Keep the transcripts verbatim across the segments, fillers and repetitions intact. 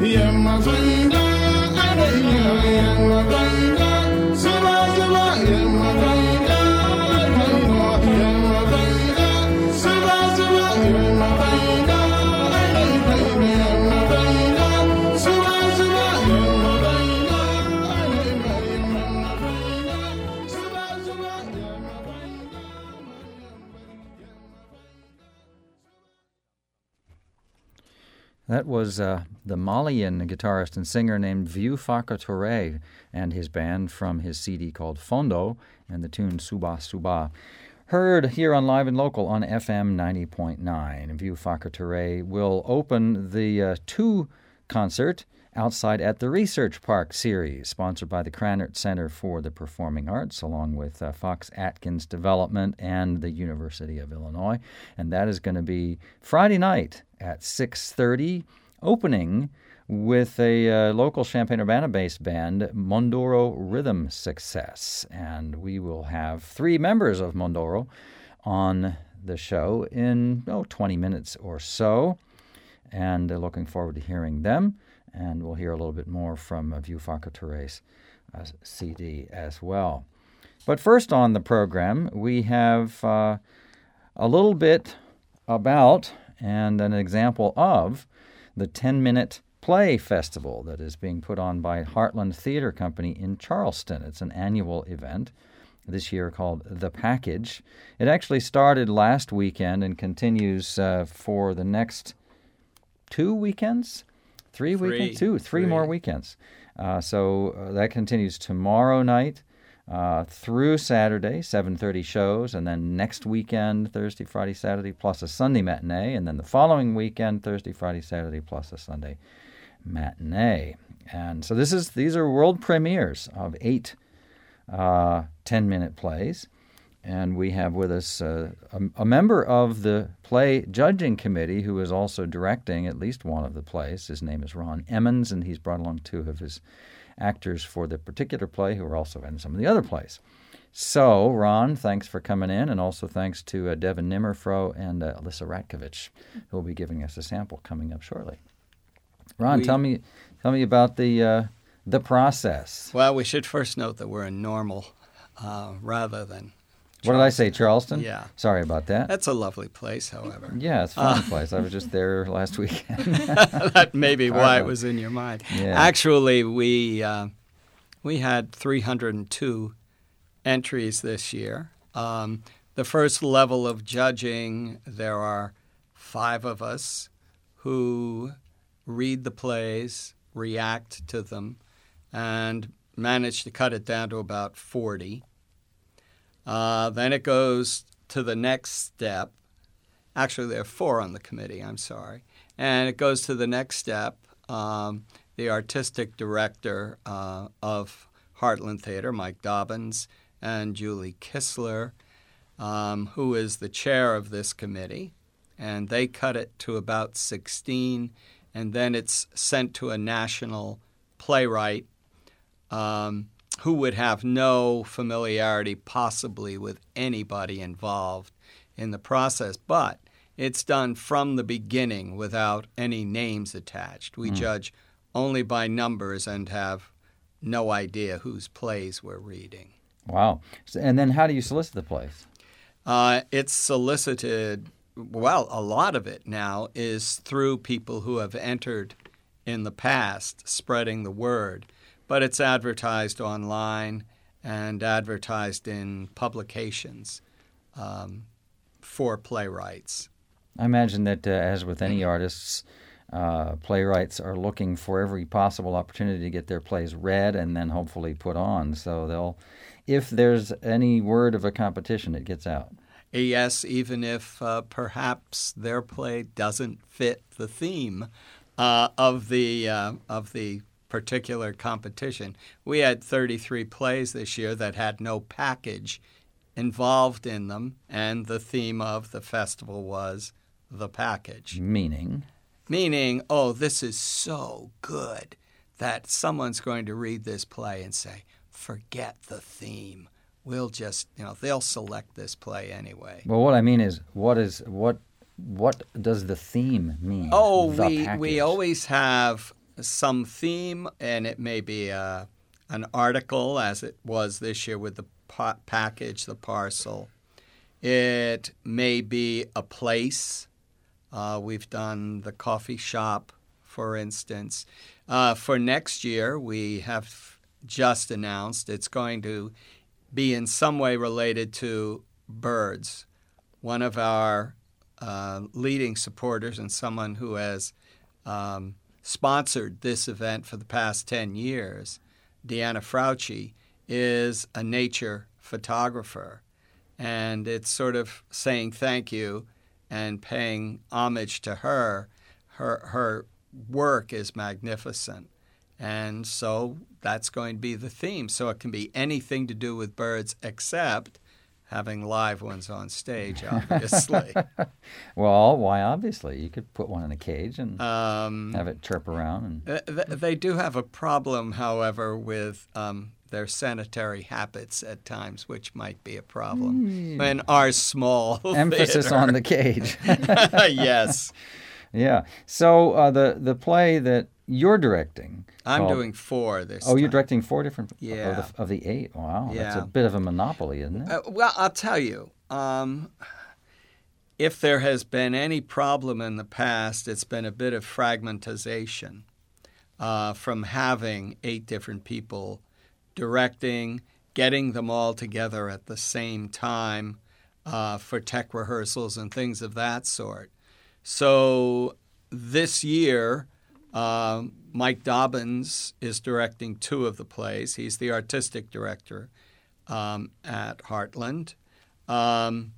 That was uh, the Malian guitarist and singer named Vieux Farka Touré and his band from his C D called Fondo and the tune Suba Suba. Heard here on Live and Local on F M ninety point nine. Vieux Farka Touré will open the uh, two concert outside at the Research Park series, sponsored by the Krannert Center for the Performing Arts, along with uh, Fox Atkins Development and the University of Illinois. And that is going to be Friday night at six thirty, opening with a uh, local Champaign-Urbana-based band, Mondoro Rhythm Success. And we will have three members of Mondoro on the show in oh, twenty minutes or so. And uh, looking forward to hearing them. And we'll hear a little bit more from uh, Vieux Farka Touré's uh, C D as well. But first on the program, we have uh, a little bit about and an example of the ten-minute play festival that is being put on by Heartland Theater Company in Charleston. It's an annual event this year called The Package. It actually started last weekend and continues uh, for the next two weekends? Three, three weekends? Two, three, three. more weekends. Uh, so uh, that continues tomorrow night uh, through Saturday, seven thirty shows, and then next weekend, Thursday, Friday, Saturday, plus a Sunday matinee, and then the following weekend, Thursday, Friday, Saturday, plus a Sunday matinee. And so this is these are world premieres of eight uh, ten-minute plays. And we have with us uh, a, a member of the play judging committee who is also directing at least one of the plays. His name is Ron Emmons, and he's brought along two of his actors for the particular play who are also in some of the other plays. So, Ron, thanks for coming in, and also thanks to uh, Devin Nimmerfro and uh, Alyssa Ratkovich, who will be giving us a sample coming up shortly. Ron, we, tell me tell me about the uh, the process. Well, we should first note that we're in Normal uh, rather than What did I say, Charleston? Yeah. Sorry about that. That's a lovely place, however. Yeah, it's a fun uh, place. I was just there last weekend. That may be why it was in your mind. Yeah. Actually, we uh, we had three hundred two entries this year. Um, the first level of judging, there are five of us who read the plays, react to them, and manage to cut it down to about forty. Uh, then it goes to the next step. Actually, there are four on the committee, I'm sorry. And it goes to the next step. Um, the artistic director uh, of Heartland Theater, Mike Dobbins, and Julie Kissler, um, who is the chair of this committee. And they cut it to about sixteen, and then it's sent to a national playwright um, who would have no familiarity possibly with anybody involved in the process. But it's done from the beginning without any names attached. We mm. judge only by numbers and have no idea whose plays we're reading. Wow. And then how do you solicit the plays? Uh, it's solicited, well, a lot of it now is through people who have entered in the past, spreading the word. But it's advertised online and advertised in publications um, for playwrights. I imagine that, uh, as with any artists, uh, playwrights are looking for every possible opportunity to get their plays read and then hopefully put on. So they'll, if there's any word of a competition, it gets out. Yes, even if uh, perhaps their play doesn't fit the theme uh, of the uh, of the particular competition. We had thirty-three plays this year that had no package involved in them, and the theme of the festival was the package. Meaning? Meaning, oh, this is so good that someone's going to read this play and say, forget the theme. We'll just, you know, they'll select this play anyway. Well, what I mean is, what is what what does the theme mean? Oh, the we package? we always have some theme, and it may be a, an article, as it was this year with the pa- package, the parcel. It may be a place. Uh, we've done the coffee shop, for instance. Uh, for next year, we have just announced it's going to be in some way related to birds. One of our uh, leading supporters and someone who has um, sponsored this event for the past ten years, Deanna Frauci, is a nature photographer. And it's sort of saying thank you and paying homage to her. Her, her work is magnificent. And so that's going to be the theme. So it can be anything to do with birds except having live ones on stage, obviously. Well, why obviously? You could put one in a cage and um, have it chirp around. And... th- they do have a problem, however, with um, their sanitary habits at times, which might be a problem. Mm. In our small Emphasis theater. on the cage. Yes. Yeah. So uh, the, the play that you're directing... I'm called... doing four this Oh, time. you're directing four different... Yeah. Of the, of the eight. Wow. Yeah. That's a bit of a monopoly, isn't it? Uh, well, I'll tell you. Um, if there has been any problem in the past, it's been a bit of fragmentization uh, from having eight different people directing, getting them all together at the same time uh, for tech rehearsals and things of that sort. So this year, uh, Mike Dobbins is directing two of the plays. He's the artistic director um, at Heartland. Um,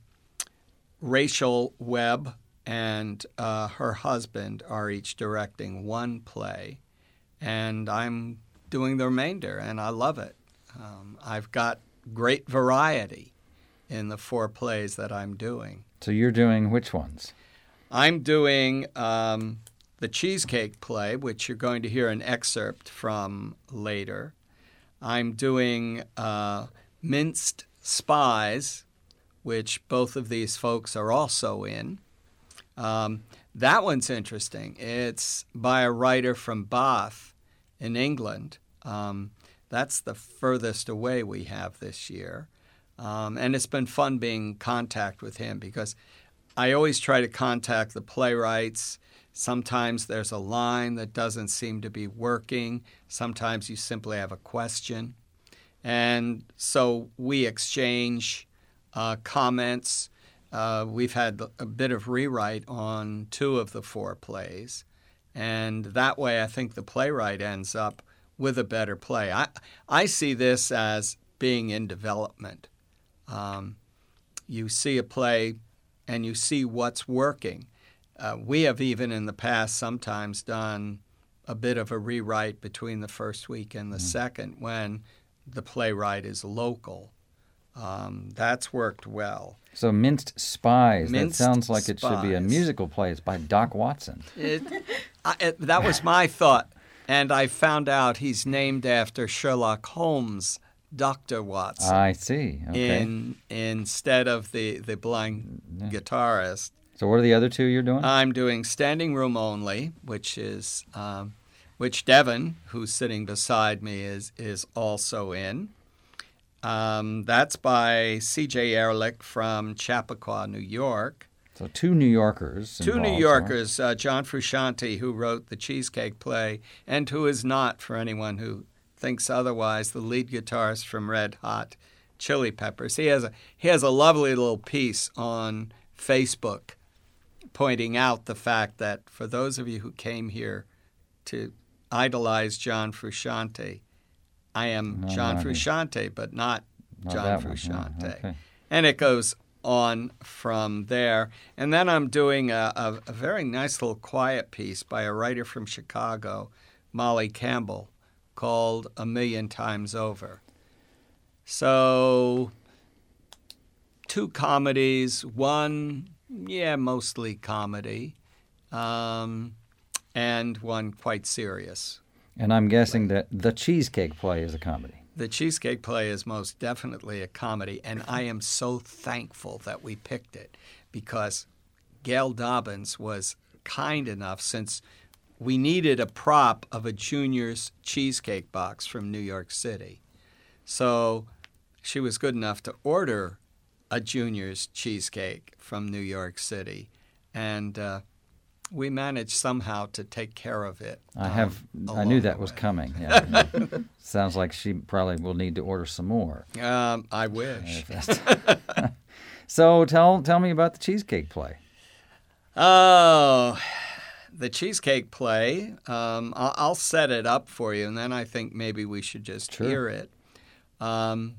Rachel Webb and uh, her husband are each directing one play, and I'm doing the remainder, and I love it. Um, I've got great variety in the four plays that I'm doing. So you're doing which ones? I'm doing um, the Cheesecake play, which you're going to hear an excerpt from later. I'm doing uh, Minced Spies, which both of these folks are also in. Um, that one's interesting. It's by a writer from Bath in England. Um, that's the furthest away we have this year. Um, and it's been fun being in contact with him because I always try to contact the playwrights. Sometimes there's a line that doesn't seem to be working. Sometimes you simply have a question. And so we exchange uh, comments. Uh, we've had a bit of rewrite on two of the four plays. And that way I think the playwright ends up with a better play. I, I see this as being in development. Um, you see a play and you see what's working. Uh, we have even in the past sometimes done a bit of a rewrite between the first week and the mm-hmm. second when the playwright is local. Um, that's worked well. So Minced Spies, Minced that sounds like it Spies. should be a musical play. It's by Doc Watson. It, I, it, that was my thought, and I found out he's named after Sherlock Holmes, Doctor Watson. I see. Okay. In, instead of the, the blind yeah. guitarist. So what are the other two you're doing? I'm doing Standing Room Only, which is um, which Devin, who's sitting beside me, is is also in. Um, that's by C J Ehrlich from Chappaqua, New York. So two New Yorkers. Two involved, New Yorkers, uh, John Frusciante, who wrote the Cheesecake play, and who is not, for anyone who thinks otherwise, the lead guitarist from Red Hot Chili Peppers. He has a he has a lovely little piece on Facebook pointing out the fact that for those of you who came here to idolize John Frusciante, I am no, John Frusciante, but not, not John Frusciante. No, okay. And it goes on from there. And then I'm doing a, a, a very nice little quiet piece by a writer from Chicago, Molly Campbell, called A Million Times Over. So two comedies, one, yeah, mostly comedy, um, and one quite serious. And I'm guessing that the Cheesecake play is a comedy. The Cheesecake play is most definitely a comedy, and I am so thankful that we picked it because Gail Dobbins was kind enough, since we needed a prop of a Junior's cheesecake box from New York City. So she was good enough to order a Junior's cheesecake from New York City. And uh, we managed somehow to take care of it. I um, have. I along knew the that was way. coming. Yeah. Sounds like she probably will need to order some more. Um, I wish. So tell tell me about the cheesecake play. Oh, the cheesecake play. Um, I'll, I'll set it up for you, and then I think maybe we should just Sure. hear it. Um,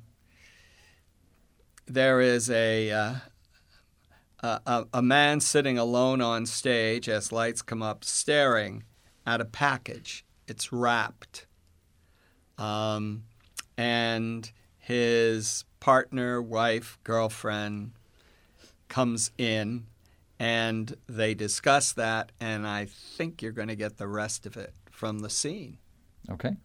there is a, uh, a a man sitting alone on stage as lights come up, staring at a package. It's wrapped, um, and his partner, wife, girlfriend comes in. And they discuss that, and I think you're going to get the rest of it from the scene. Okay.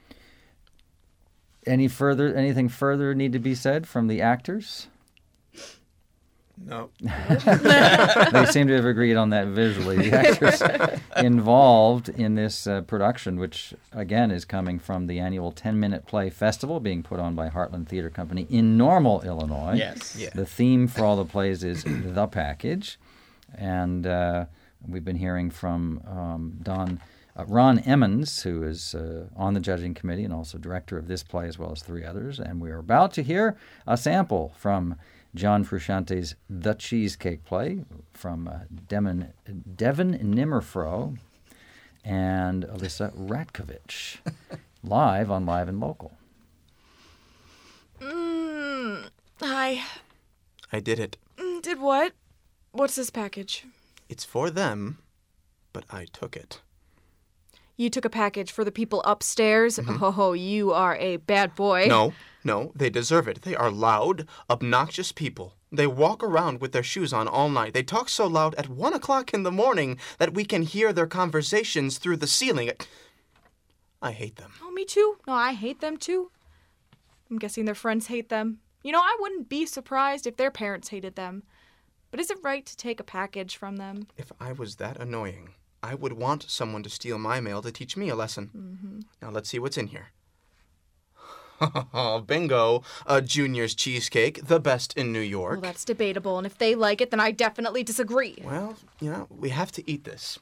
Any further? Anything further need to be said from the actors? No. They seem to have agreed on that visually. The actors involved in this uh, production, which again is coming from the annual ten-minute play festival being put on by Heartland Theater Company in Normal, Illinois. Yes. Yeah. The theme for all the plays is The Package. And uh, we've been hearing from um, Don uh, Ron Emmons, who is uh, on the judging committee and also director of this play as well as three others. And we are about to hear a sample from John Frusciante's The Cheesecake Play from uh, Devin, Devin Nimmerfro and Alyssa Ratkovich, live on Live and Local. Mm, hi. I did it. Mm, Did what? What's this package? It's for them, but I took it. You took a package for the people upstairs? Oh, you are a bad boy. No, no, they deserve it. They are loud, obnoxious people. They walk around with their shoes on all night. They talk so loud at one o'clock in the morning that we can hear their conversations through the ceiling. I hate them. Oh, me too. No, I hate them too. I'm guessing their friends hate them. You know, I wouldn't be surprised if their parents hated them. But is it right to take a package from them? If I was that annoying, I would want someone to steal my mail to teach me a lesson. Mm-hmm. Now let's see what's in here. Bingo! A Junior's cheesecake, the best in New York. Well, that's debatable, and if they like it, then I definitely disagree. Well, you know, we have to eat this.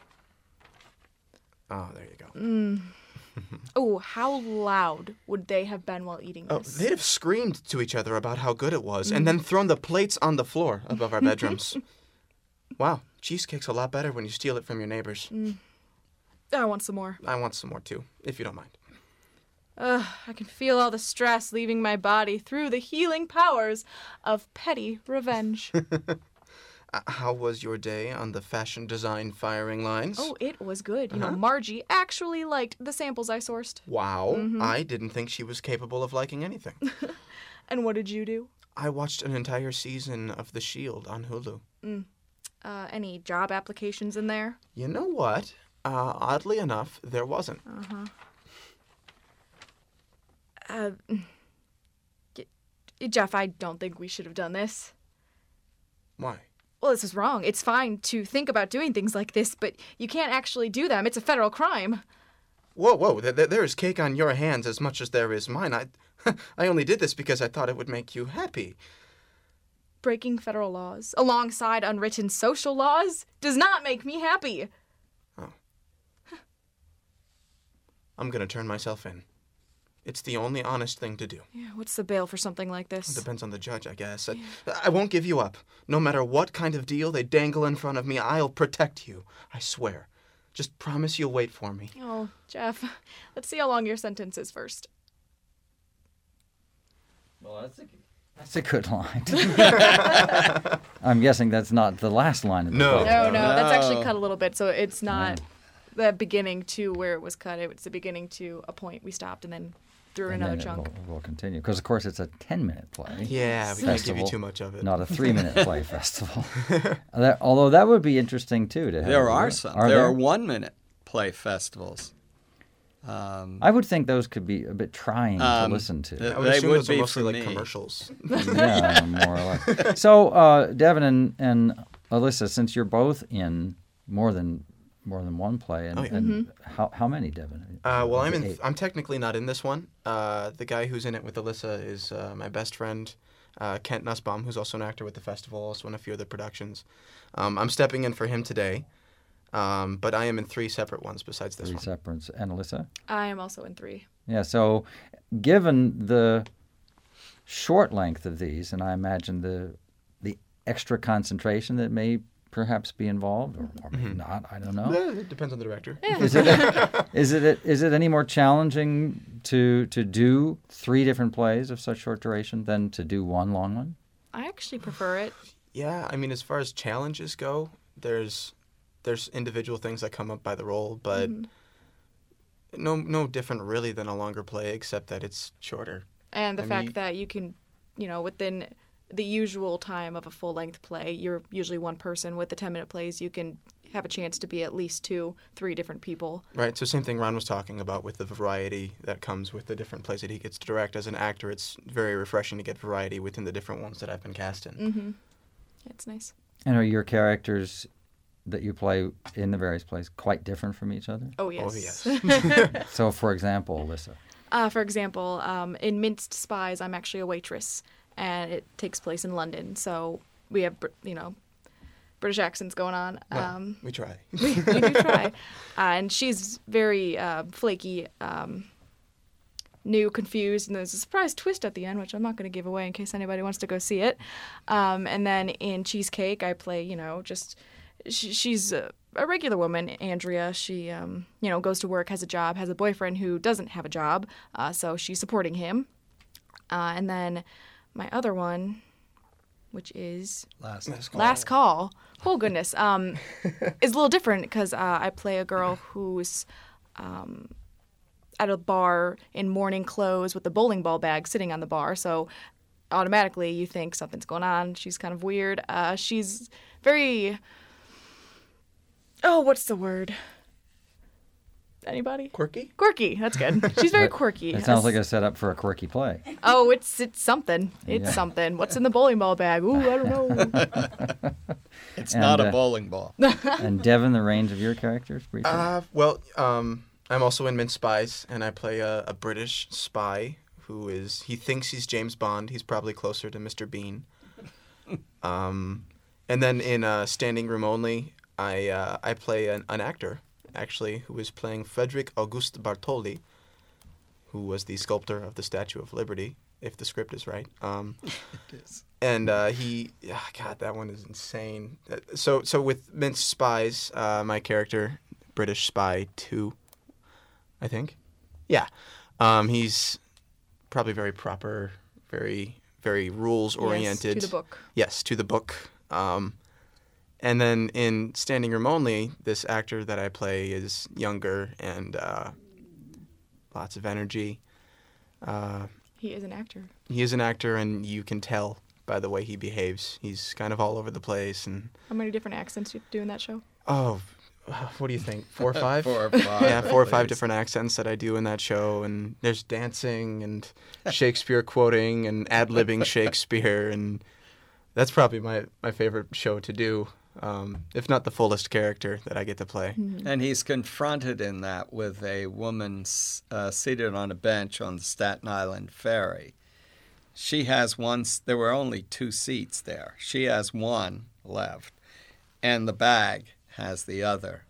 Oh, there you go. Mm. Oh, how loud would they have been while eating Oh, this? they'd have screamed to each other about how good it was, and then thrown the plates on the floor above our bedrooms. Wow, cheesecake's a lot better when you steal it from your neighbors. Mm. I want some more. I want some more too, if you don't mind. Ugh, I can feel all the stress leaving my body through the healing powers of petty revenge. Uh, how was your day on the fashion design firing lines? Oh, it was good. You Uh-huh. know, Margie actually liked the samples I sourced. Wow, Mhm. I didn't think she was capable of liking anything. And what did you do? I watched an entire season of The Shield on Hulu. Mm. Uh, any job applications in there? You know what? Uh, oddly enough, there wasn't. Uh-huh. Uh, J- Jeff, I don't think we should have done this. Why? Well, this is wrong. It's fine to think about doing things like this, but you can't actually do them. It's a federal crime. Whoa, whoa, th- th- there is cake on your hands as much as there is mine. I, I only did this because I thought it would make you happy. Breaking federal laws alongside unwritten social laws does not make me happy. I'm gonna turn myself in. It's the only honest thing to do. Yeah, what's the bail for something like this? Depends on the judge, I guess. I, I won't give you up. No matter what kind of deal they dangle in front of me, I'll protect you. I swear. Just promise you'll wait for me. Oh, Jeff, let's see how long your sentence is first. Well, that's a, that's a good line. I'm guessing that's not the last line of the No. play. No, no, that's actually No. cut a little bit, so it's not the beginning to where it was cut. It's the beginning to a point we stopped and then through And another then it chunk. will, will continue. Because, of course, it's a ten-minute play. Yeah, we can't give you Festival, too much of it. Not a three-minute play festival. That, although that would be interesting, too. To have There are some. Are there, there are one-minute play festivals. Um, I would think those could be a bit trying Um, to listen to. the- I would They assume would those are be mostly for like me. commercials. Yeah, more or less. So, uh, Devin and, and Alyssa, since you're both in more than more than one play. And, Oh, yeah. and how how many, Devin? Uh, well, I'm in. Eight. I'm technically not in this one. Uh, the guy who's in it with Alyssa is uh, my best friend, uh, Kent Nussbaum, who's also an actor with the festival, also in a few other productions. Um, I'm stepping in for him today, um, but I am in three separate ones besides this Three one. separates. And Alyssa? I am also in three. Yeah, so given the short length of these, and I imagine the the extra concentration that may perhaps be involved, or, or maybe Mm-hmm. not, I don't know. Eh, It depends on the director. Is it is it is it any more challenging to to do three different plays of such short duration than to do one long one? I actually prefer it. Yeah, I mean, as far as challenges go, there's there's individual things that come up by the role, but no no different really than a longer play, except that it's shorter. And the I fact mean- that you can, you know, within the usual time of a full length play, you're usually one person. With the ten minute plays, you can have a chance to be at least two, three different people. Right, so same thing Ron was talking about with the variety that comes with the different plays that he gets to direct. As an actor, it's very refreshing to get variety within the different ones that I've been cast in. Mm-hmm. It's nice. And are your characters that you play in the various plays quite different from each other? Oh, yes. Oh, yes. So, for example, Alyssa. Uh, for example, um, in Minced Spies, I'm actually a waitress, and it takes place in London. So we have, Br- you know, British accents going on. Well, Um, we try. we, we do try. Uh, and she's very uh, flaky, um, new, confused, and there's a surprise twist at the end, which I'm not going to give away in case anybody wants to go see it. Um, and then in Cheesecake, I play, you know, just she, she's a, a regular woman, Andrea. She, um, you know, goes to work, has a job, has a boyfriend who doesn't have a job, uh, so she's supporting him. Uh, and then my other one, which is Last. Last Call. Oh, goodness. Um, is a little different because uh, I play a girl who's um, at a bar in morning clothes with a bowling ball bag sitting on the bar. So automatically you think something's going on. She's kind of weird. Uh, she's very... Oh, what's the word? Anybody? Quirky? Quirky. That's good. She's very quirky. It sounds like a setup for a quirky play. Oh, it's it's something. It's Yeah. something. What's in the bowling ball bag? Ooh, I don't know. It's And, not uh, a bowling ball. And Devin, the range of your characters? briefly? Uh, well, um, I'm also in Minced Spies, and I play a, a British spy who is, he thinks he's James Bond. He's probably closer to Mister Bean. Um, and then in uh, Standing Room Only, I uh, I play an, an actor, actually, who is playing Frederick Auguste Bartholdi, who was the sculptor of the Statue of Liberty, if the script is right. Um, It is. and uh, he, ah, God, that one is insane. Uh, So, so with Minced Spies, uh, my character, British Spy two, I think, yeah, um, he's probably very proper, very, very rules oriented. Yes, to the book. Yes, to the book. Um, and then in Standing Room Only, this actor that I play is younger and uh, lots of energy. Uh, He is an actor. he is an actor, and you can tell by the way he behaves. He's kind of all over the place, and How many different accents do you do in that show? oh, what do you think? Four or five? Four or five. yeah, four or at five least. different accents that I do in that show, and there's dancing and Shakespeare quoting and ad-libbing Shakespeare, and that's probably my, my favorite show to do, um, if not the fullest character that I get to play. And he's confronted in that with a woman s- uh, seated on a bench on the Staten Island ferry. She has one, s- there were only two seats there. She has one left, and the bag has the other.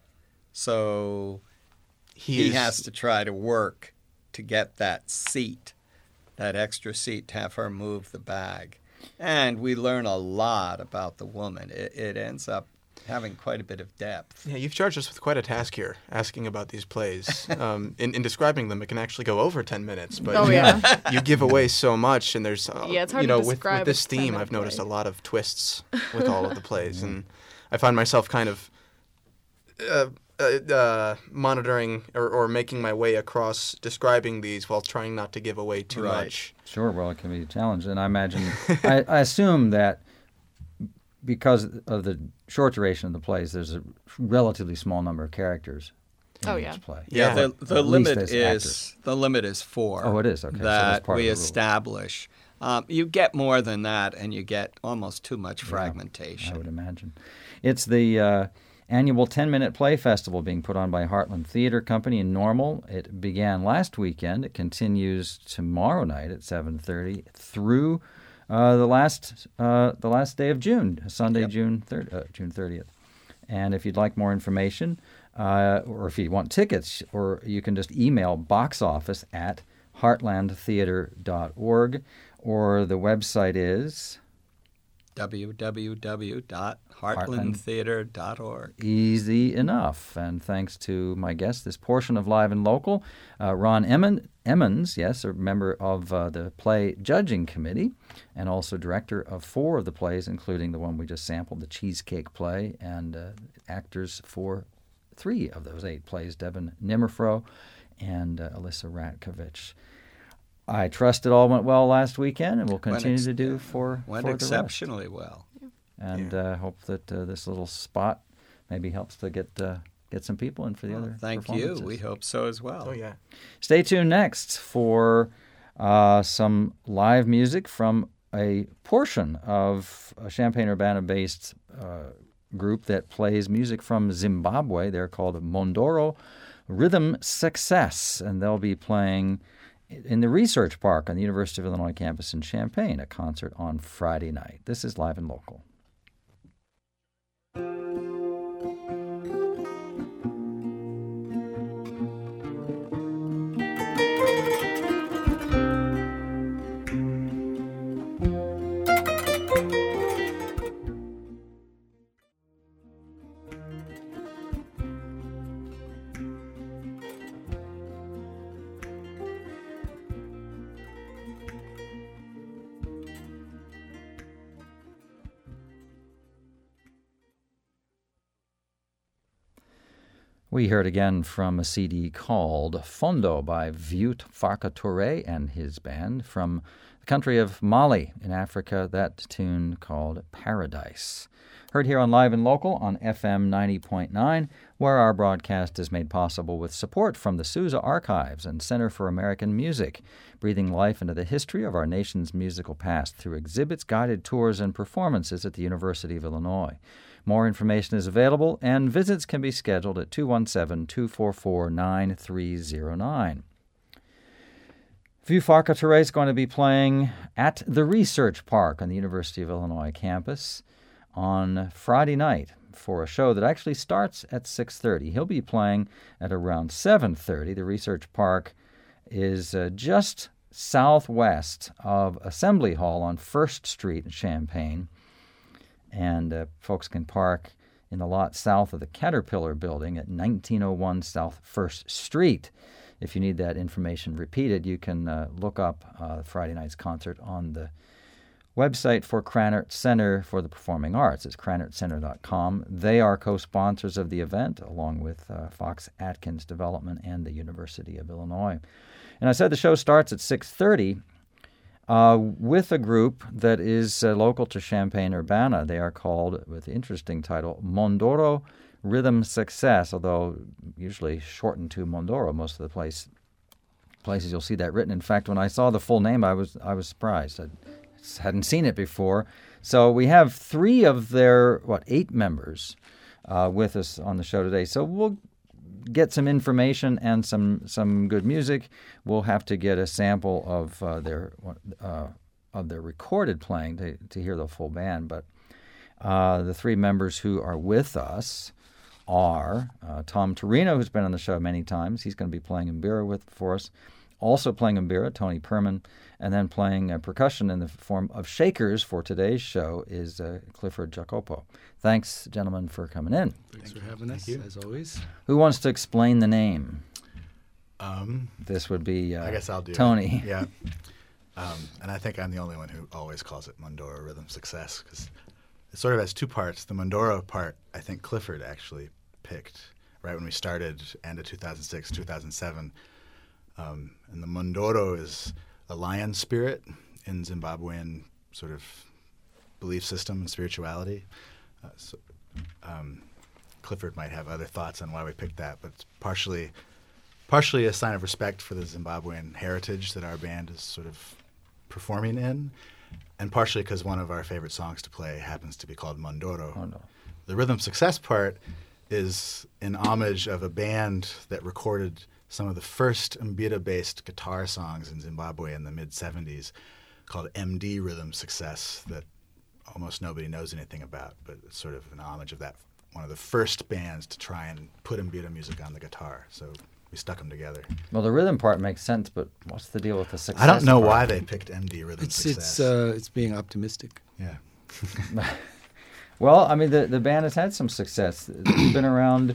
So he is- has to try to work to get that seat, that extra seat, to have her move the bag. And we learn a lot about the woman. It, it ends up having quite a bit of depth. Yeah, you've charged us with quite a task here, asking about these plays. Um, in, in describing them, it can actually go over ten minutes, but Oh, you, yeah. you give away so much, and there's, uh, Yeah, it's hard you to know, with, describe with this a theme, ten-minute I've noticed play. a lot of twists with all of the plays, and I find myself kind of uh, uh, uh, monitoring or, or making my way across describing these while trying not to give away too Right. much. Sure, well, it can be a challenge. And I imagine, I, I assume that because of the short duration of the plays, there's a relatively small number of characters in Oh, each yeah. play. Yeah. the, the At least limit as is actors. the limit is four. Oh, it is? Okay, so That that's part of we the rule. establish. Um, you get more than that, and you get almost too much Yeah, fragmentation. I would imagine. It's the uh, annual ten-minute play festival being put on by Heartland Theatre Company in Normal. It began last weekend. It continues tomorrow night at seven thirty through uh, the last uh, the last day of June, Sunday, Yep. June third, uh, June thirtieth. And if you'd like more information, uh, or if you want tickets, or you can just email box office at heartland theatre dot org, or the website is w w w dot heartland theatre dot org. easy enough. And thanks to my guest, this portion of Live and Local, uh, Ron Emmon, Emmons, yes, a member of uh, the play judging committee, and also director of four of the plays, including the one we just sampled, the Cheesecake Play, and uh, actors for three of those eight plays, Devin Nimmerfro and uh, Alyssa Ratkovich. I trust it all went well last weekend, and will continue ex- to do for, Went for the rest. exceptionally well. And Yeah. uh, hope that uh, this little spot maybe helps to get uh, get some people in for the other Thank you. performances. We hope so as well. Oh, yeah. Stay tuned next for uh, some live music from a portion of a Champaign-Urbana-based uh, group that plays music from Zimbabwe. They're called Mondoro Rhythm Success, and they'll be playing in the Research Park on the University of Illinois campus in Champaign, a concert on Friday night. This is Live and Local. We heard again from a C D called Fondo by Vieux Farka Touré and his band from the country of Mali in Africa, that tune called Paradise. Heard here on Live and Local on F M ninety point nine, where our broadcast is made possible with support from the Sousa Archives and Center for American Music, breathing life into the history of our nation's musical past through exhibits, guided tours, and performances at the University of Illinois. More information is available, and visits can be scheduled at two one seven, two four four, nine three zero nine. Vieux Farka Touré is going to be playing at the Research Park on the University of Illinois campus on Friday night for a show that actually starts at six thirty. He'll be playing at around seven thirty. The Research Park is uh, just southwest of Assembly Hall on First Street in Champaign. And uh, folks can park in the lot south of the Caterpillar building at nineteen oh one South First Street. If you need that information repeated, you can uh, look up uh, Friday night's concert on the website for Krannert Center for the Performing Arts. It's krannert center dot com. They are co-sponsors of the event, along with uh, Fox Atkins Development and the University of Illinois. And I said the show starts at six thirty. Uh, with a group that is uh, local to Champaign-Urbana. They are called, with the interesting title, Mondoro Rhythm Success, although usually shortened to Mondoro most of the place, places you'll see that written. In fact, when I saw the full name, I was I was surprised. I hadn't seen it before. So we have three of their, what, eight members uh, with us on the show today. So we'll get some information and some some good music. We'll have to get a sample of uh, their uh, of their recorded playing to, to hear the full band. But uh, the three members who are with us are uh, Tom Torino, who's been on the show many times. He's going to be playing mbira with for us. Also playing mbira, Tony Perman, and then playing uh, percussion in the form of shakers for today's show is uh, Clifford Jacopo. Thanks, gentlemen, for coming in. Thanks for having us, as always. Who wants to explain the name? Um, This would be uh, I guess I'll do Tony. it. Yeah. Um, and I think I'm the only one who always calls it Mondoro Rhythm Success, because it sort of has two parts. The Mondoro part, I think Clifford actually picked right when we started, end of two thousand six, two thousand seven. Um, and the Mondoro is a lion spirit in Zimbabwean sort of belief system and spirituality. Uh, so, um, Clifford might have other thoughts on why we picked that, but it's partially, partially a sign of respect for the Zimbabwean heritage that our band is sort of performing in, and partially because one of our favorite songs to play happens to be called Mondoro. Oh, no. The Rhythm Success part is in homage of a band that recorded some of the first mbira-based guitar songs in Zimbabwe in the mid-seventies called M D Rhythm Success that almost nobody knows anything about, but it's sort of an homage of that, one of the first bands to try and put mbira music on the guitar. So we stuck them together. Well, the rhythm part makes sense, but what's the deal with the success I don't know part? why they picked M D Rhythm It's Success. it's uh, it's being optimistic. yeah. Well, I mean, the, the band has had some success. It's been around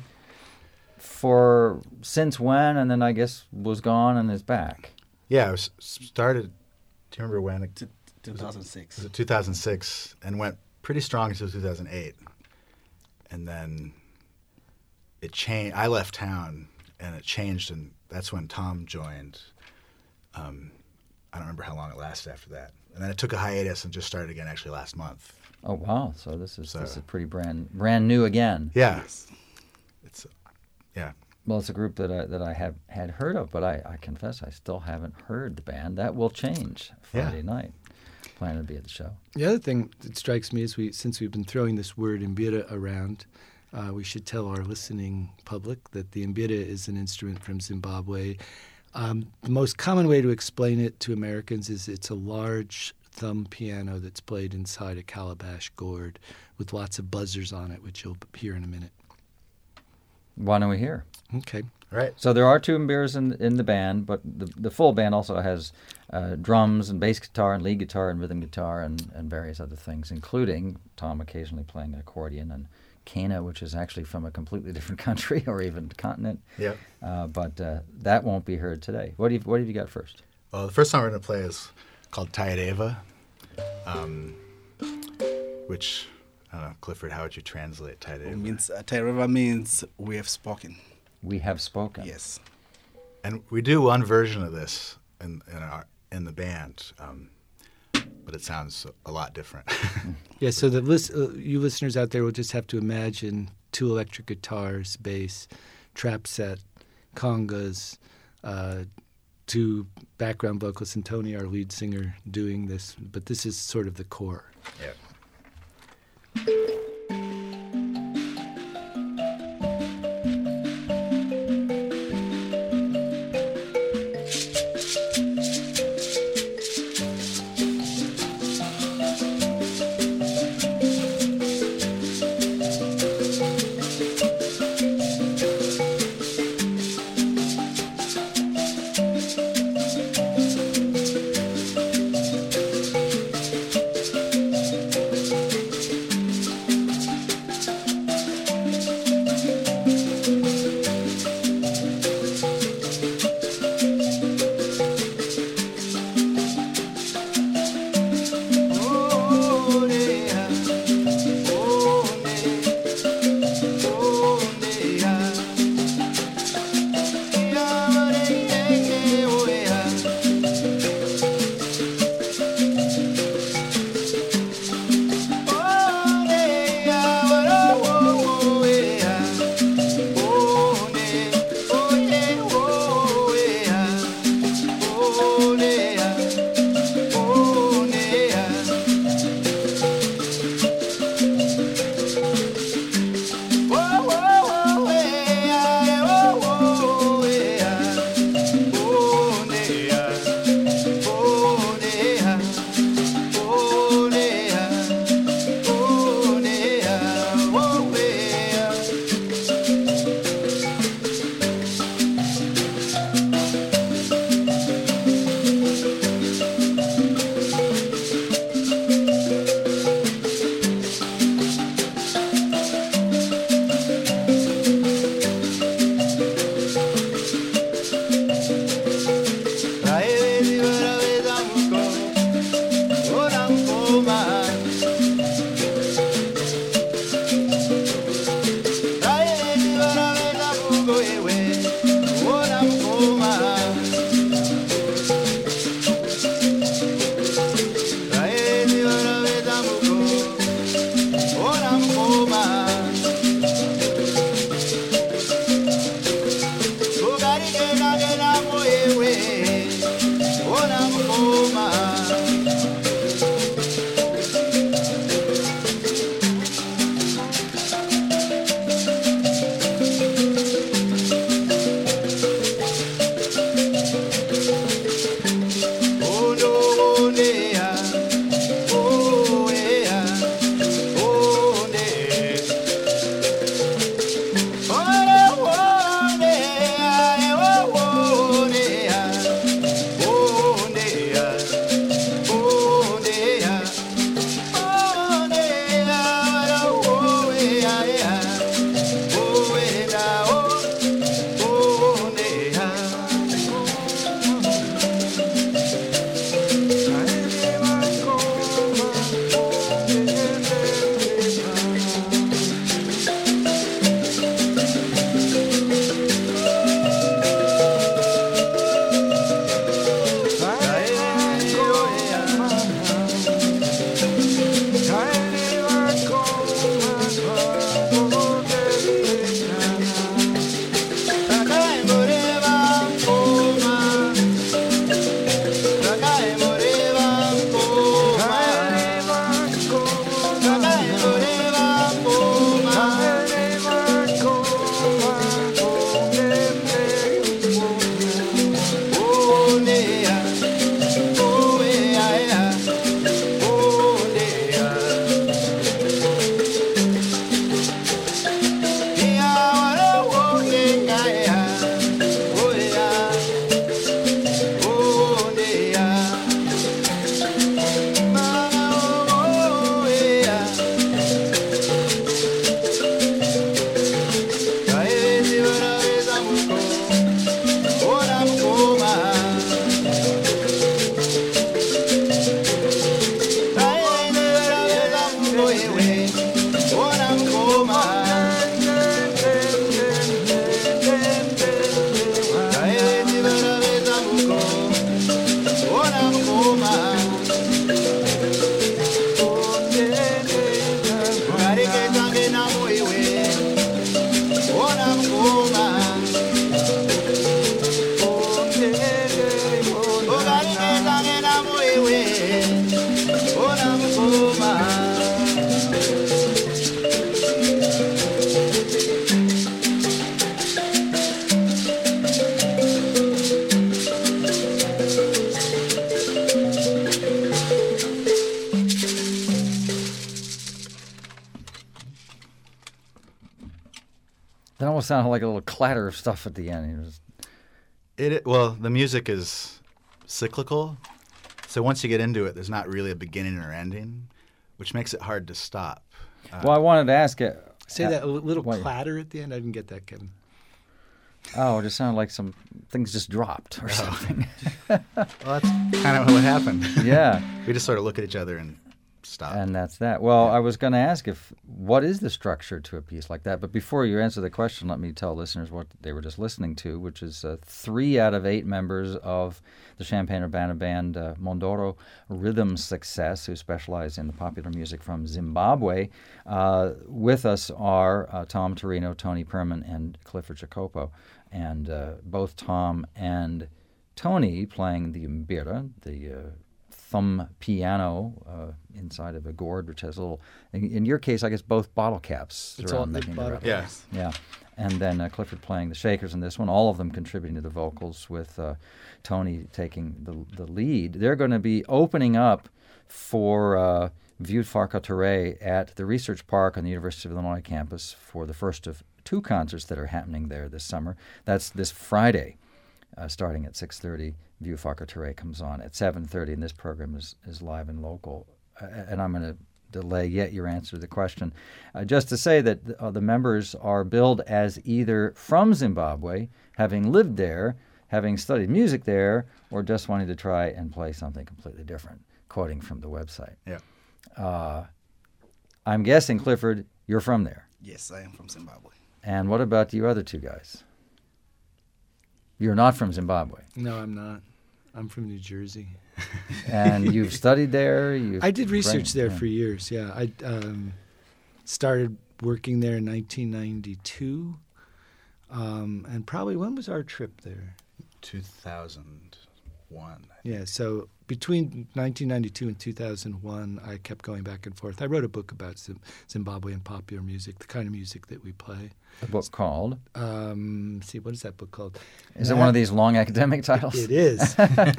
for since when, and then I guess was gone and is back. Yeah, it was started, do you remember when? It, two thousand six. was it two thousand six and went pretty strong until two thousand eight. And then it changed. I left town and it changed, and that's when Tom joined. Um, I don't remember how long it lasted after that. And then it took a hiatus and just started again actually last month. Oh wow! So this is So- this is pretty brand brand new again. Yeah. It's, yeah. Well, it's a group that I that I have had heard of, but I, I confess I still haven't heard the band. That will change Friday Yeah. night. Plan to be at the show. The other thing that strikes me is we, since we've been throwing this word mbira around, uh, we should tell our listening public that the mbira is an instrument from Zimbabwe. Um, the most common way to explain it to Americans is it's a large thumb piano that's played inside a calabash gourd with lots of buzzers on it, which you'll hear in a minute. Why don't we hear? Okay. Right. So there are two mbiras in in the band, but the the full band also has uh, drums and bass guitar and lead guitar and rhythm guitar and, and various other things, including Tom occasionally playing an accordion and Kena, which is actually from a completely different country or even continent. Yep. Uh, but uh, that won't be heard today. What do you What have you got first? Well, the first song we're going to play is called Taireva, um, which, I don't know, Clifford, how would you translate It Taireva? means uh, Taireva means we have spoken. We have spoken. Yes. And we do one version of this in in, our, in the band, um, but it sounds a lot different. Yeah, so the list, uh, you listeners out there will just have to imagine two electric guitars, bass, trap set, congas, uh, two background vocalists, and Tony, our lead singer, doing this. But this is sort of the core. Yeah. Thank That almost sounded like a little clatter of stuff at the end. It was, It well, the music is cyclical, so once you get into it, there's not really a beginning or ending, which makes it hard to stop. Uh, well, I wanted to ask it. Say that a little what- clatter at the end. I didn't get that, Kevin. Oh, it just sounded like some things just dropped or something. Well, that's kind of what happened. Yeah. We just sort of look at each other and stop. And that's that. Well, I was going to ask if what is the structure to a piece like that? But before you answer the question, let me tell listeners what they were just listening to, which is uh, three out of eight members of the Champaign-Urbana band uh, Mondoro Rhythm Success, who specialize in the popular music from Zimbabwe. Uh, with us are uh, Tom Torino, Tony Perman, and Clifford Jacopo. And uh, both Tom and Tony playing the mbira, the uh, thumb piano uh, inside of a gourd, which has a little, in, in your case, I guess both bottle caps. It's around all making the bottle record. Yeah. Yeah. And then uh, Clifford playing the shakers in this one, all of them contributing to the vocals, with uh, Tony taking the the lead. They're going to be opening up for uh, Vieux Farka Touré at the Research Park on the University of Illinois campus for the first of two concerts that are happening there this summer. That's this Friday, uh, starting at six thirty. Vieux Farka Touré comes on at seven thirty, and this program is, is live and local. Uh, and I'm going to delay yet your answer to the question. Uh, just to say that uh, the members are billed as either from Zimbabwe, having lived there, having studied music there, or just wanting to try and play something completely different, quoting from the website. Yeah. Uh, I'm guessing, Clifford, you're from there. Yes, I am from Zimbabwe. And what about you other two guys? You're not from Zimbabwe. No, I'm not. I'm from New Jersey. And you've studied there? You've I did research there yeah. for years, yeah. I um, started working there in nineteen ninety-two. Um, and probably, when was our trip there? two thousand one. Yeah, so between nineteen ninety-two and two thousand one, I kept going back and forth. I wrote a book about Zim- Zimbabwean popular music, the kind of music that we play. A book called? Um, see, what is that book called? Is it Na- one of these long academic titles? It is.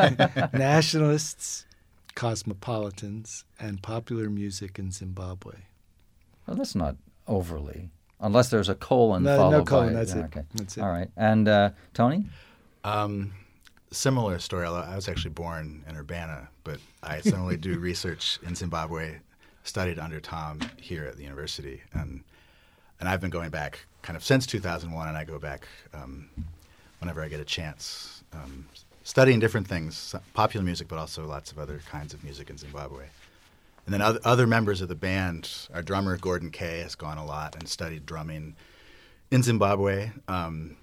Nationalists, Cosmopolitans, and Popular Music in Zimbabwe. Well, that's not overly, unless there's a colon No, followed no colon, by that's yeah, it. Okay. That's it. All right. And uh, Tony? Um, similar story. although I was actually born in Urbana, but I similarly do research in Zimbabwe, studied under Tom here at the university. And and I've been going back kind of since two thousand one, and I go back um, whenever I get a chance, um, studying different things, popular music, but also lots of other kinds of music in Zimbabwe. And then other, other members of the band, our drummer Gordon Kay has gone a lot and studied drumming in Zimbabwe. Um,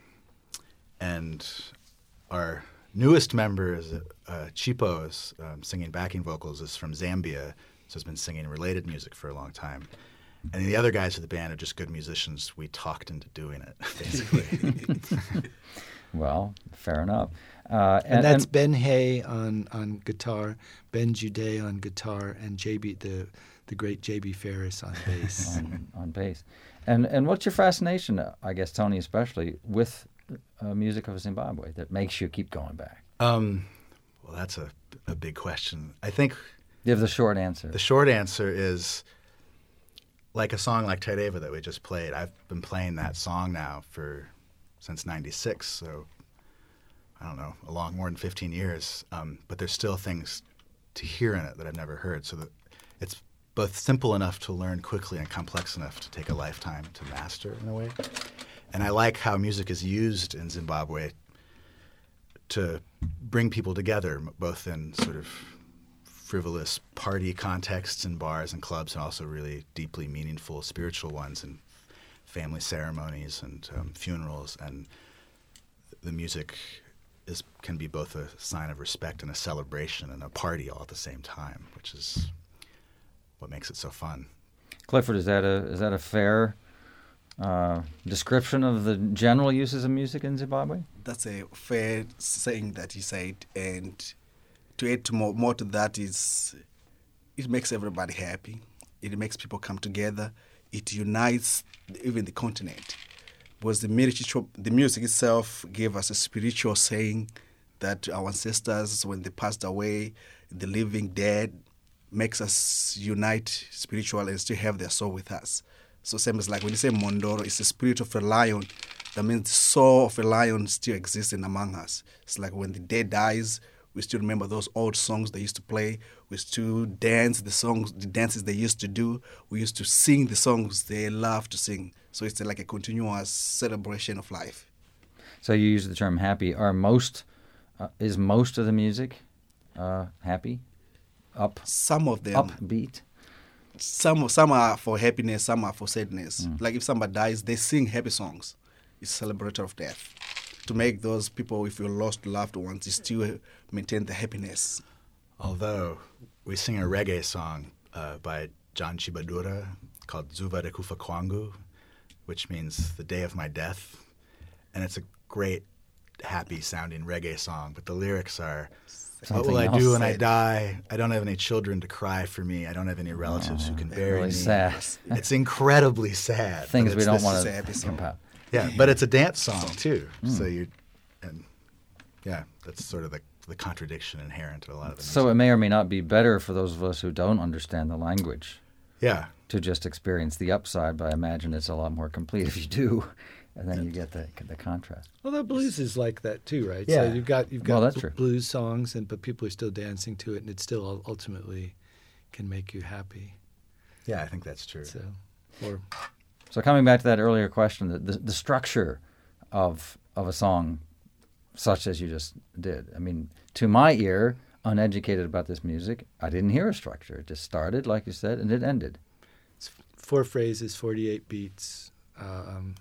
and our newest member is uh, Chipo, is um, singing backing vocals, is from Zambia, so has been singing related music for a long time. And the other guys of the band are just good musicians. We talked into doing it, basically. Well, fair enough. Uh, And, that's Ben Hay on, on guitar, Ben Jude on guitar, and J B the the great J B Ferris on bass. on, on bass. And and what's your fascination, uh, I guess, Tony especially, with uh, music of Zimbabwe that makes you keep going back? um, well, that's a, a big question. I think Give the short answer. the short answer is, like a song like Tereva that we just played, I've been playing that song now for since ninety-six, so I don't know, a long more than fifteen years. Um, but there's still things to hear in it that I've never heard, so that it's both simple enough to learn quickly and complex enough to take a lifetime to master in a way. And I like how music is used in Zimbabwe to bring people together, both in sort of frivolous party contexts in bars and clubs, and also really deeply meaningful spiritual ones in family ceremonies and um, funerals. And the music is can be both a sign of respect and a celebration and a party all at the same time, which is what makes it so fun. Clifford, is that a is that a fair uh, description of the general uses of music in Zimbabwe? That's a fair saying that you said, and to add to more, more to that is it makes everybody happy. It makes people come together. It unites even the continent. Because the music, the music itself gave us a spiritual saying that our ancestors, when they passed away, the living dead, makes us unite spiritually and still have their soul with us. So same as like when you say Mondoro, it's the spirit of a lion that means the soul of a lion still existing among us. It's like when the dead dies, we still remember those old songs they used to play. We still dance the songs, the dances they used to do. We used to sing the songs they love to sing. So it's like a continuous celebration of life. So you use the term happy. Are most uh, is most of the music uh, happy, up, Some of them, upbeat? some some are for happiness, some are for sadness. Mm. Like if somebody dies, they sing happy songs. It's celebratory of death. To make those people, if you lost loved ones, you still maintain the happiness. Although we sing a reggae song uh, by John Chibadura called Zuva de Kufa Kwangu, which means the day of my death. And it's a great, happy-sounding reggae song, but the lyrics are, Something what will I else. do when I die? I don't have any children to cry for me. I don't have any relatives who can bury Really me. sad. It's incredibly sad. Things but we it's don't this- want is to a happy song. compare. Yeah, but it's a dance song too. Mm. So you, and yeah, that's sort of the the contradiction inherent to a lot of the So music. it may or may not be better for those of us who don't understand the language Yeah, to just experience the upside, but I imagine it's a lot more complete if you do, and then you get the the contrast. Well, the blues is like that too, right? Yeah. So you've got you've got Well, that's bl- true. blues songs, and but people are still dancing to it, and it still ul- ultimately can make you happy. yeah, I think that's true. So, or So coming back to that earlier question, the, the, the structure of of a song such as you just did. I mean, to my ear, uneducated about this music, I didn't hear a structure. It just started, like you said, and it ended. it's four phrases, forty-eight beats, um,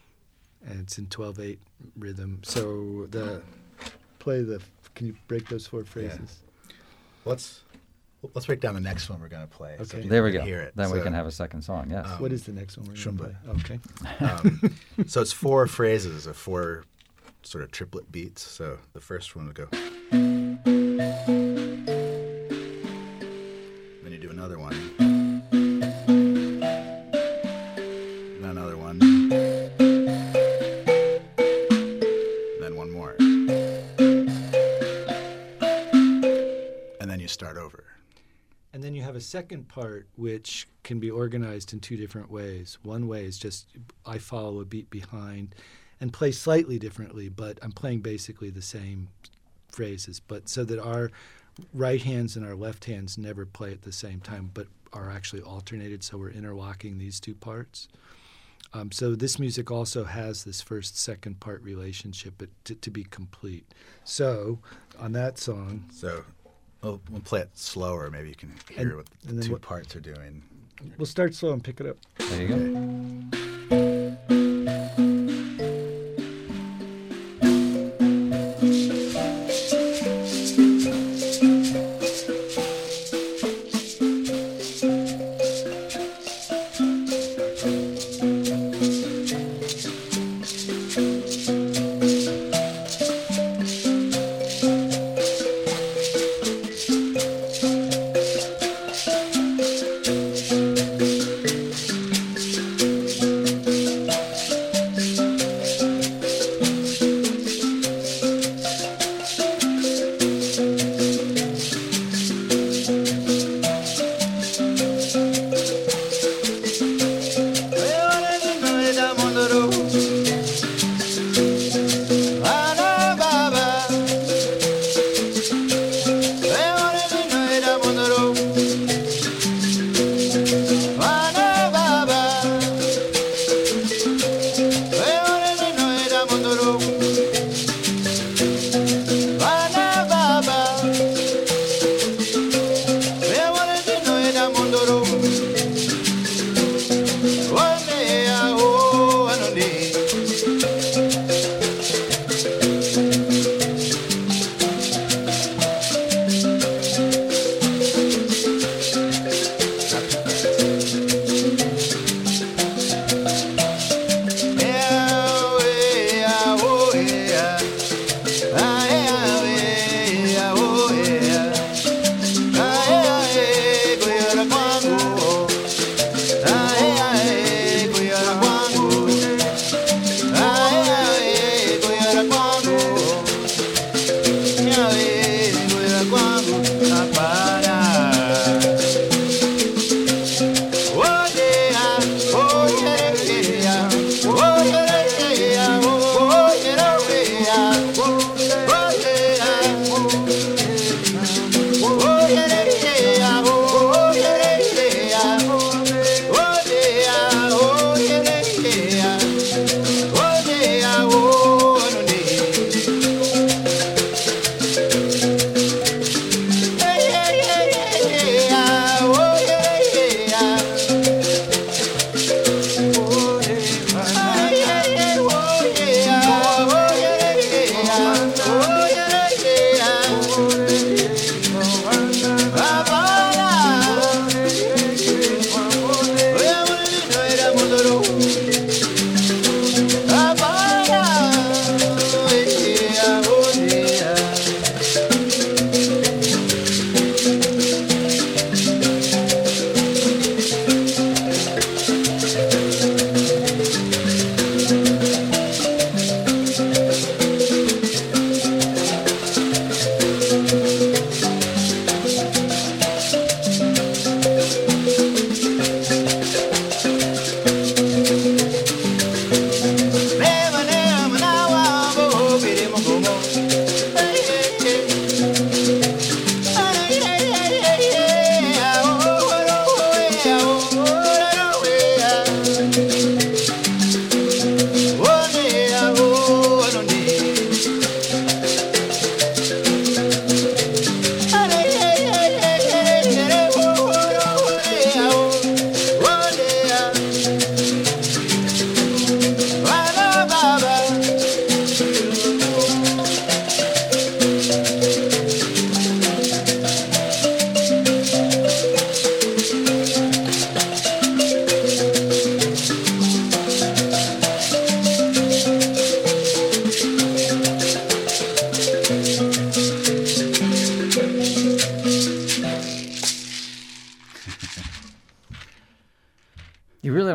and it's in twelve eight rhythm. So the play the. Can you break those four phrases? Let's let's break down the next one we're going to play. so Okay. people There we can go. Hear it. Then we So, can have a second song, yes. um, What is the next one we're going to Shumba. play? Okay. Um, so it's four phrases of four sort of triplet beats. So the first one would go. Then you do another one. Then another one. Then one more. And then you start over. And then you have a second part which can be organized in two different ways. One way is just I follow a beat behind and play slightly differently, but I'm playing basically the same phrases, but so that our right hands and our left hands never play at the same time, but are actually alternated, so we're interlocking these two parts. Um, so this music also has this first-second part relationship but to, to be complete. So on that song, So we'll, we'll play it slower. Maybe you can hear And- what and the then two what- parts are doing. we'll start slow and pick it up. There you go.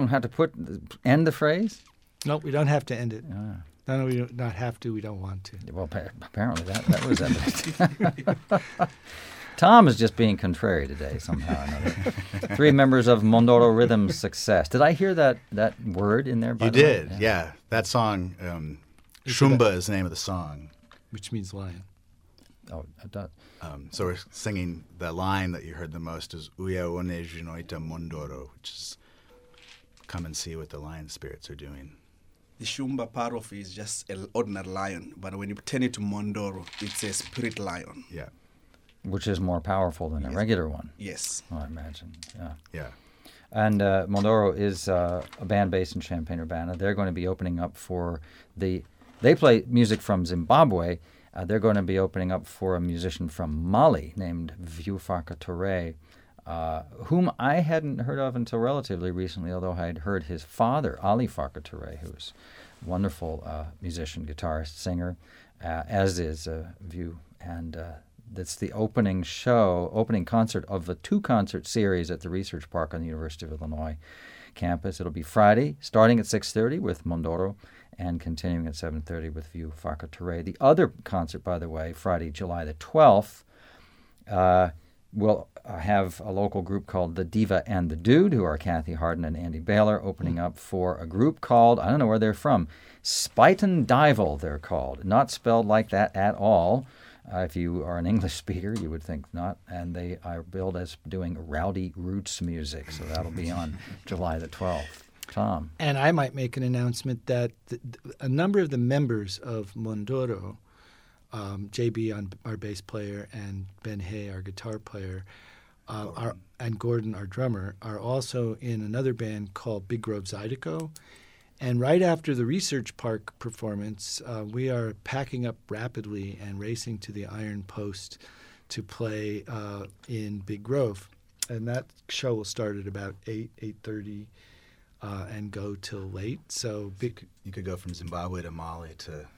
don't have to put end the phrase? No, we don't have to end it. Ah. No, no, we don't not have to. We don't want to. Well, pa- apparently that, that was evident. Tom is just being contrary today somehow or another. Three members of Mondoro Rhythm Success. Did I hear that, that word in there? By You the way? did, yeah. That song, um, Shumba is the name of the song. Which means lion. Oh, it does. Um, so we're singing the line that you heard the most is Uya one junoita Mondoro, which is come and see what the lion spirits are doing. The Shumba part of it is just an ordinary lion, but when you turn it to Mondoro, it's a spirit lion. Yeah. Which is more powerful than a Yes. regular one. Yes. Oh, I imagine. Yeah. Yeah. And uh, Mondoro is uh, a band based in Champaign-Urbana. They're going to be opening up for the. They play music from Zimbabwe. Uh, they're going to be opening up for a musician from Mali named Vieux-Farka Touré, uh, whom I hadn't heard of until relatively recently, although I had heard his father, Ali Farka Touré, who's a wonderful uh, musician, guitarist, singer, uh, as is uh, Vieux. And uh, that's the opening show, opening concert of the two-concert series at the Research Park on the University of Illinois campus. It'll be Friday, starting at six thirty with Mondoro, and continuing at seven thirty with Vieux-Farka Touré. The other concert, by the way, Friday, July the twelfth, uh, will uh, have a local group called The Diva and the Dude, who are Kathy Harden and Andy Baylor, opening up for a group called, I don't know where they're from, Spuyten Duyvil, they're called. Not spelled like that at all. Uh, if you are an English speaker, you would think not. And they are billed as doing rowdy roots music, so that'll be on July the twelfth. Tom. And I might make an announcement that th- th- a number of the members of Mondoro, um, J B, on, our bass player, and Ben Hay, our guitar player, uh, are, and Gordon, our drummer, are also in another band called Big Grove Zydeco. And right after the Research Park performance, uh, we are packing up rapidly and racing to the Iron Post to play uh, in Big Grove. And that show will start at about eight, eight thirty. Uh, and go till late. So big, You could go from Zimbabwe to Mali to...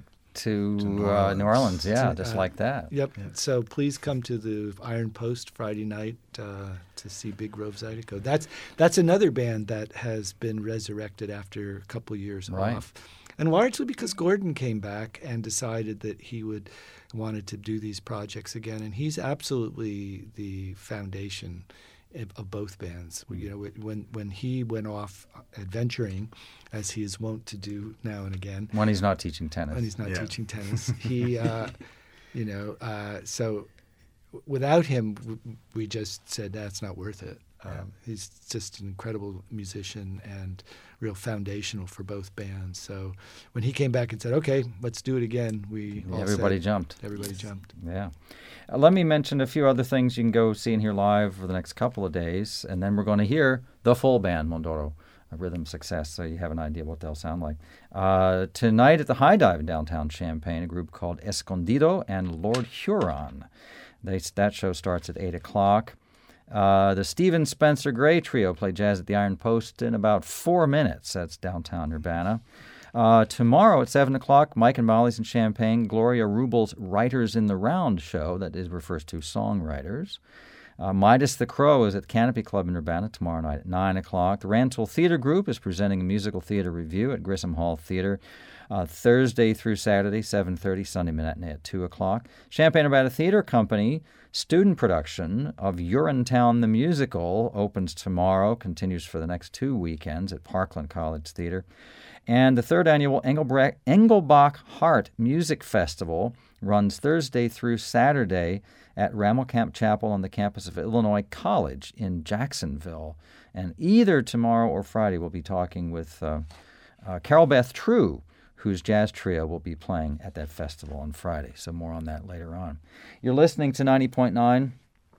To, To New uh, Orleans. New Orleans, yeah, To, just uh, like that. Yep. So please come to the Iron Post Friday night uh, to see Big Grove Zydeco. That's that's another band that has been resurrected after a couple years Right. off, and largely because Gordon came back and decided that he would wanted to do these projects again, and he's absolutely the foundation of, of both bands. You know, when when he went off adventuring, as he is wont to do now and again. When he's not teaching tennis. When he's not Yeah. teaching tennis, he, uh, you know, uh, so w- without him, w- we just said that's not worth it. Um, he's just an incredible musician and real foundational for both bands. So when he came back and said, "Okay, let's do it again," we all Everybody said, jumped. Everybody jumped. Yeah. Uh, let me mention a few other things you can go see and hear live for the next couple of days, and then we're going to hear the full band, Mondoro Rhythm Success, so you have an idea what they'll sound like. Uh, tonight at the High Dive in downtown Champaign, a group called Escondido and Lord Huron. They, that show starts at eight o'clock. Uh, the Stephen Spencer Gray Trio play jazz at the Iron Post in about four minutes. That's downtown Urbana. Uh, tomorrow at seven o'clock, Mike and Molly's in Champaign, Gloria Rubel's Writers in the Round show, that is refers to songwriters. Uh, Midas the Crow is at the Canopy Club in Urbana tomorrow night at nine o'clock. The Rantoul Theater Group is presenting a musical theater review at Grissom Hall Theater uh, Thursday through Saturday, seven thirty, Sunday matinee at two o'clock. Champaign-Urbana Theater Company student production of Urinetown the Musical opens tomorrow, continues for the next two weekends at Parkland College Theater. And the third annual Engelbrecht, Engelbach Hart Music Festival runs Thursday through Saturday at Ramelkamp Chapel on the campus of Illinois College in Jacksonville. And either tomorrow or Friday we'll be talking with uh, uh, Carol Beth True, whose jazz trio will be playing at that festival on Friday. So more on that later on. You're listening to ninety point nine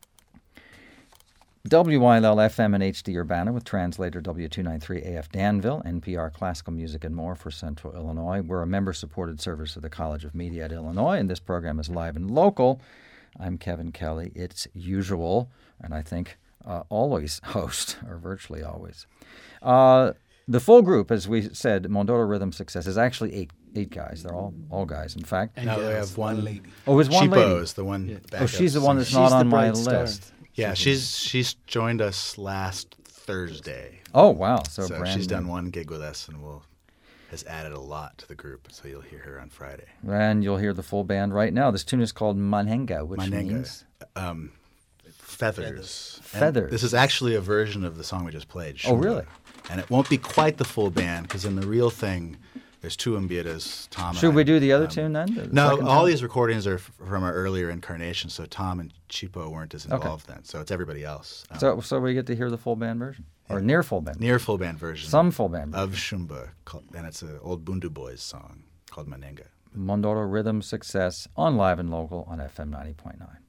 W Y L L F M and H D Urbana with translator W two ninety-three A F Danville, N P R Classical Music and More for Central Illinois. We're a member-supported service of the College of Media at Illinois, and this program is live and local. I'm Kevin Kelly. It's usual, and I think uh, always host, or virtually always. Uh, the full group, as we said, Mondoro Rhythm Success, is actually eight eight guys. They're all all guys, in fact. And No, they yes, have one lady. Oh, is one Cheapo lady? is the one. Yeah. backup Oh, she's the one singer. that's She's not the on my bright star. list. Yeah, she's she's joined us last Thursday. Oh, wow. So, So, brand she's new. done one gig with us and will has added a lot to the group. So you'll hear her on Friday. And you'll hear the full band right now. This tune is called Manenga, which Manenga. means Um, feathers. And Feathers. This is actually a version of the song we just played. Oh, really? Shumba. And it won't be quite the full band because in the real thing, there's two Mbietas, Tom and Should I. we do the other Um, tune then? The No, second all tune? these recordings are f- from our earlier incarnation, so Tom and Chipo weren't as Okay. involved then. So it's everybody else. Um, So, so we get to hear the full band version, or near full band, near full band version. some full band version. of Shumba, called, and it's an old Bundu Boys song called Manenga. Mondoro Rhythm Success on Live and Local on F M ninety point nine.